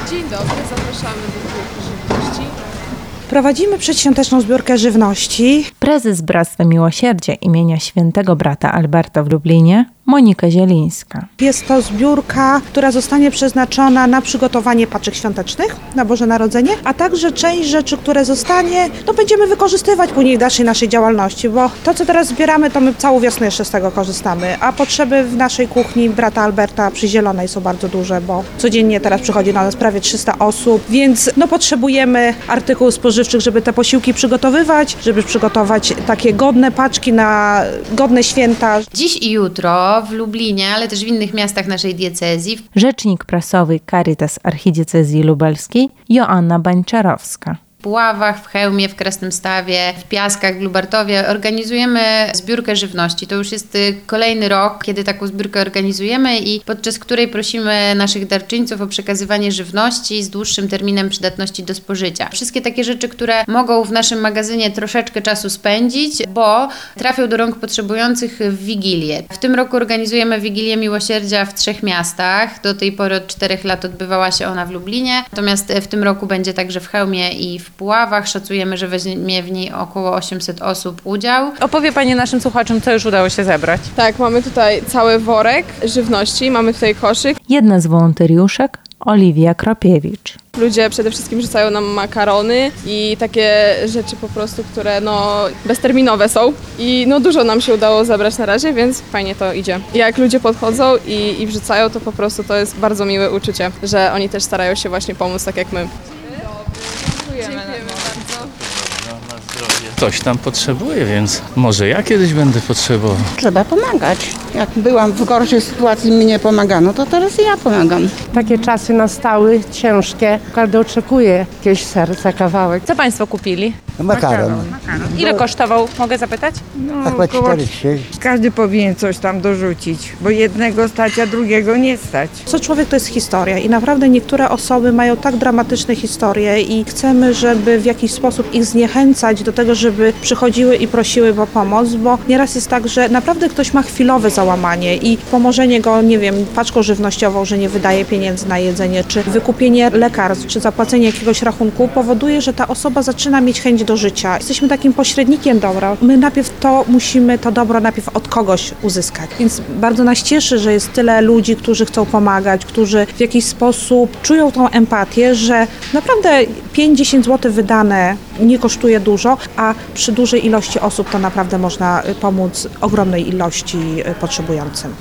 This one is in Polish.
Dzień dobry, zapraszamy do zbiórki żywności. Prowadzimy przedświąteczną zbiórkę żywności. Prezes Bractwa Miłosierdzia imienia Świętego Brata Alberta w Lublinie, Monika Zielińska. Jest to zbiórka, która zostanie przeznaczona na przygotowanie paczek świątecznych na Boże Narodzenie, a także część rzeczy, które zostanie, będziemy wykorzystywać później w dalszej naszej działalności, bo to, co teraz zbieramy, to my całą wiosnę jeszcze z tego korzystamy, a potrzeby w naszej kuchni brata Alberta przy Zielonej są bardzo duże, bo codziennie teraz przychodzi do nas prawie 300 osób, więc potrzebujemy artykułów spożywczych, żeby te posiłki przygotowywać, żeby przygotować takie godne paczki na godne święta. Dziś i jutro w Lublinie, ale też w innych miastach naszej diecezji. Rzecznik prasowy Caritas Archidiecezji Lubelskiej Joanna Bańczarowska. W Puławach, w Chełmie, w Krasnymstawie, w Piaskach, w Lubartowie organizujemy zbiórkę żywności. To już jest kolejny rok, kiedy taką zbiórkę organizujemy i podczas której prosimy naszych darczyńców o przekazywanie żywności z dłuższym terminem przydatności do spożycia. Wszystkie takie rzeczy, które mogą w naszym magazynie troszeczkę czasu spędzić, bo trafią do rąk potrzebujących w Wigilię. W tym roku organizujemy Wigilię Miłosierdzia w 3 miastach. Do tej pory od 4 lat odbywała się ona w Lublinie, natomiast w tym roku będzie także w Chełmie i w Puławach. Szacujemy, że weźmie w niej około 800 osób udział. Opowie Pani naszym słuchaczom, co już udało się zebrać. Tak, mamy tutaj cały worek żywności, mamy tutaj koszyk. Jedna z wolontariuszek Oliwia Kropiewicz. Ludzie przede wszystkim rzucają nam makarony i takie rzeczy po prostu, które bezterminowe są. I dużo nam się udało zebrać na razie, więc fajnie to idzie. Jak ludzie podchodzą i wrzucają, to po prostu to jest bardzo miłe uczucie, że oni też starają się właśnie pomóc tak jak my. Dziękujemy bardzo. Ktoś tam potrzebuje, więc może ja kiedyś będę potrzebował. Trzeba pomagać. Jak byłam w gorszej sytuacji, mi nie pomagano, to teraz ja pomagam. Takie czasy nastały, ciężkie. Każdy oczekuje jakiegoś serca, kawałek. Co Państwo kupili? Makaron. Ile kosztował, mogę zapytać? Chyba 4,3. Każdy powinien coś tam dorzucić, bo jednego stać, a drugiego nie stać. Co człowiek to jest historia i naprawdę niektóre osoby mają tak dramatyczne historie i chcemy, żeby w jakiś sposób ich zniechęcać do tego, żeby przychodziły i prosiły o pomoc, bo nieraz jest tak, że naprawdę ktoś ma chwilowe załamanie i pomożenie go, paczką żywnościową, że nie wydaje pieniędzy na jedzenie, czy wykupienie lekarstw, czy zapłacenie jakiegoś rachunku powoduje, że ta osoba zaczyna mieć chęć do życia. Jesteśmy takim pośrednikiem dobra. My musimy to dobro od kogoś uzyskać. Więc bardzo nas cieszy, że jest tyle ludzi, którzy chcą pomagać, którzy w jakiś sposób czują tą empatię, że naprawdę 5-10 zł wydane nie kosztuje dużo, a przy dużej ilości osób to naprawdę można pomóc ogromnej ilości potrzebującym.